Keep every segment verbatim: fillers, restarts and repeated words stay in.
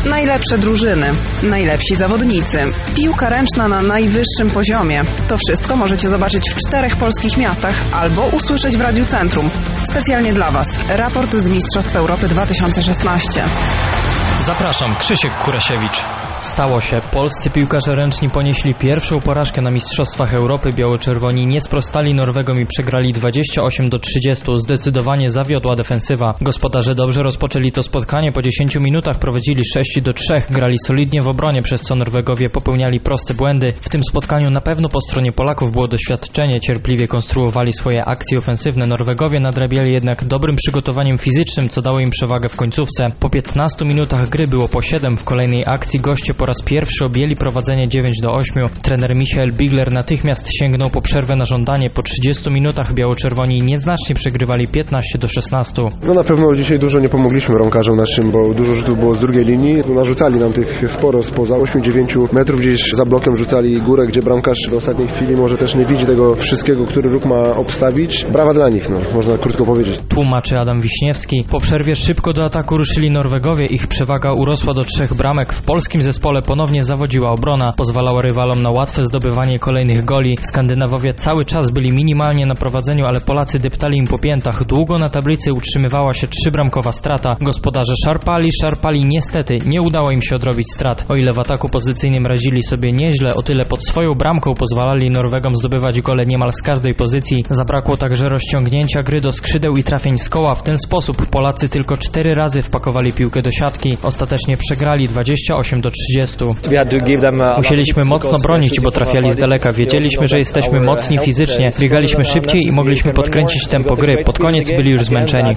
Najlepsze drużyny, najlepsi zawodnicy, piłka ręczna na najwyższym poziomie. To wszystko możecie zobaczyć w czterech polskich miastach albo usłyszeć w Radiu Centrum. Specjalnie dla Was raport z Mistrzostw Europy dwa tysiące szesnaście. Zapraszam, Krzysiek Kurasiewicz. Stało się. Polscy piłkarze ręczni ponieśli pierwszą porażkę na Mistrzostwach Europy. Biało-czerwoni nie sprostali Norwegom i przegrali dwadzieścia osiem do trzydziestu. Zdecydowanie zawiodła defensywa. Gospodarze dobrze rozpoczęli to spotkanie. Po dziesięciu minutach prowadzili sześć do trzech. Grali solidnie w obronie, przez co Norwegowie popełniali proste błędy. W tym spotkaniu na pewno po stronie Polaków było doświadczenie. Cierpliwie konstruowali swoje akcje ofensywne. Norwegowie nadrabiali jednak dobrym przygotowaniem fizycznym, co dało im przewagę w końcówce. Po piętnastu minutach gry było po siedem. W kolejnej akcji goście po raz pierwszy objęli prowadzenie dziewięć do ośmiu. Trener Michael Bigler natychmiast sięgnął po przerwę na żądanie. Po trzydziestu minutach biało-czerwoni nieznacznie przegrywali piętnaście do szesnastu. No na pewno dzisiaj dużo nie pomogliśmy bramkarzom naszym, bo dużo rzutów było z drugiej linii. Narzucali nam tych sporo spoza osiem do dziewięciu metrów, gdzieś za blokiem rzucali górę, gdzie bramkarz do ostatniej chwili może też nie widzi tego wszystkiego, który ruch ma obstawić. Brawa dla nich, no, można krótko powiedzieć. Tłumaczy Adam Wiśniewski. Po przerwie szybko do ataku ruszyli Norwegowie. Ich przewaga urosła do trzech bramek. W polskim zespole ponownie zawodziła obrona. Pozwalała rywalom na łatwe zdobywanie kolejnych goli. Skandynawowie cały czas byli minimalnie na prowadzeniu, ale Polacy deptali im po piętach. Długo na tablicy utrzymywała się trzybramkowa strata. Gospodarze szarpali, szarpali. Niestety nie udało im się odrobić strat. O ile w ataku pozycyjnym radzili sobie nieźle, o tyle pod swoją bramką pozwalali Norwegom zdobywać gole niemal z każdej pozycji. Zabrakło także rozciągnięcia gry do skrzydeł i trafień z koła. W ten sposób Polacy tylko cztery razy wpakowali piłkę do siatki. Ostatecznie przegrali dwadzieścia osiem do trzydziestu. Musieliśmy mocno bronić, bo trafiali z daleka. Wiedzieliśmy, że jesteśmy mocni fizycznie. Biegaliśmy szybciej i mogliśmy podkręcić tempo gry. Pod koniec byli już zmęczeni.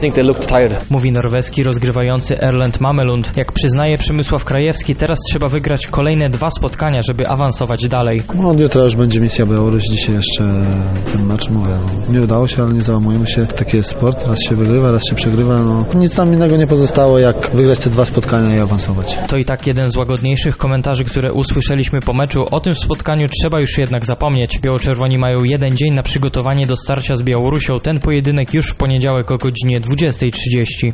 Mówi norweski rozgrywający Erlend Mamelund. Jak przyznaje Przemysław Krajewski, teraz trzeba wygrać kolejne dwa spotkania, żeby awansować dalej. No, jutro już będzie misja Białoruś. Dzisiaj jeszcze ten mecz, mówię. No, nie udało się, ale nie załamujemy się. Taki jest sport. Raz się wygrywa, raz się przegrywa. No, nic nam innego nie pozostało, jak wygrać te dwa spotkania i awansować. To i tak jeden z łagodniejszych komentarzy, które usłyszeliśmy po meczu. O tym spotkaniu trzeba już jednak zapomnieć. Biało-czerwoni mają jeden dzień na przygotowanie do starcia z Białorusią. Ten pojedynek już w poniedziałek o godzinie dwudziestej trzydzieści.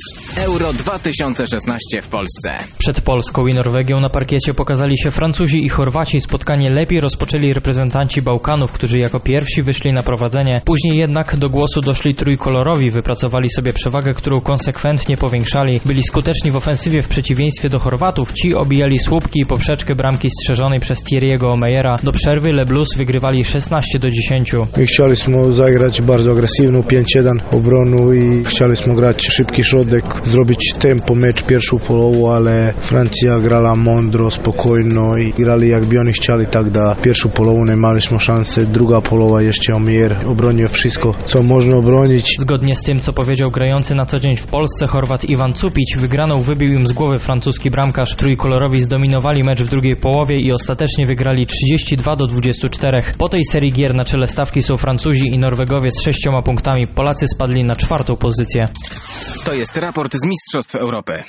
Euro dwa tysiące szesnaście w Polsce. Przed Polską i Norwegią na parkiecie pokazali się Francuzi i Chorwaci. Spotkanie lepiej rozpoczęli reprezentanci Bałkanów, którzy jako pierwsi wyszli na prowadzenie. Później jednak do głosu doszli trójkolorowi. Wypracowali sobie przewagę, którą konsekwentnie powiększali. Byli skuteczni w ofensywie w przeciwieństwie do Chorwatów. Ci obijali słupki i poprzeczkę bramki strzeżonej przez Thierry'ego Omeyera. Do przerwy Le Blues wygrywali szesnaście do dziesięciu. My chcieliśmy zagrać bardzo agresywną pięć jeden obronu i chcieliśmy grać szybki środek, zrobić tempo mecz pierwszą połowę, ale Francja grała mądro, spokojno i grali jakby oni chcieli, tak da pierwszą połowę nie mieliśmy szansy, druga połowa jeszcze Omeyer obronił wszystko, co można obronić. Zgodnie z tym, co powiedział grający na co dzień w Polsce Chorwat Iwan Cupić, wygraną wybił im z głowy francuski bramkarz. Trójkolorowi zdominowali mecz w drugiej połowie i ostatecznie wygrali trzydzieści dwa do dwudziestu czterech. Po tej serii gier na czele stawki są Francuzi i Norwegowie z sześcioma punktami. Polacy spadli na czwartą pozycję. To jest raport z Mistrzostw Europy.